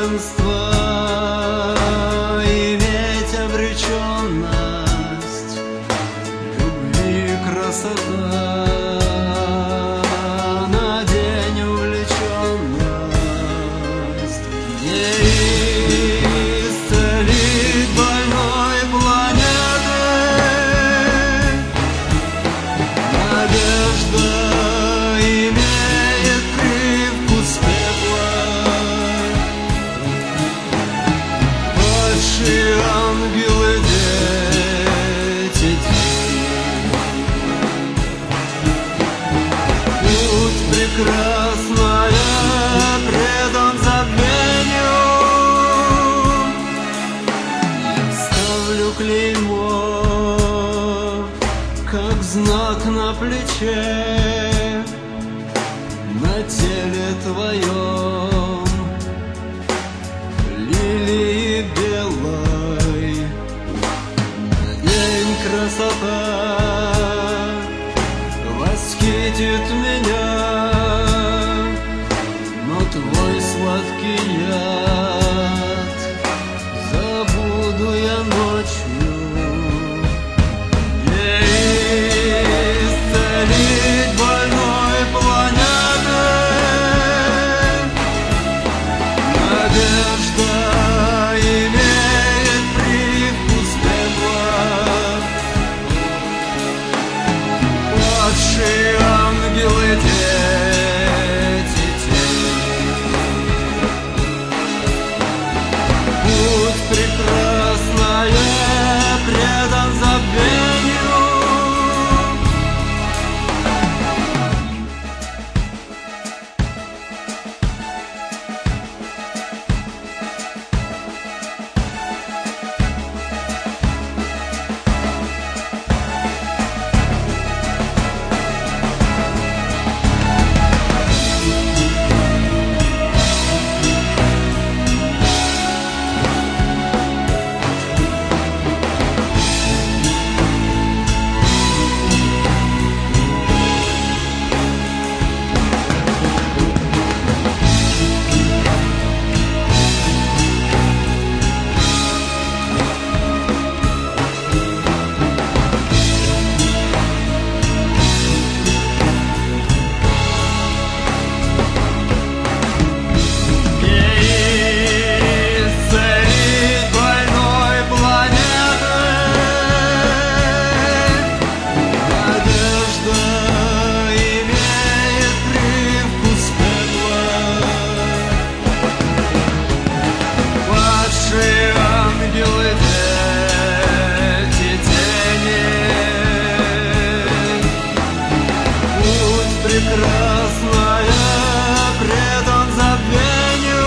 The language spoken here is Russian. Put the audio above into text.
блаженство иметь обреченность, любви красота, на день увлеченность, не исцелить больной планеты. Надежда имеет привкус пепла, падшие ангелы, дети тьмы. Путь прекрасная предан забвению. Я ставлю клеймо, как знак на плече, на теле твоем лилии белой. На день красота восхитит меня, но твой сладкий яд забуду я ночью. Не исцелить больной планеты. Надежда имеет привкус пепла, падшие ангелы, дети тьмы. Путь прекрасная предан забвению. Прекрасная предан забвению.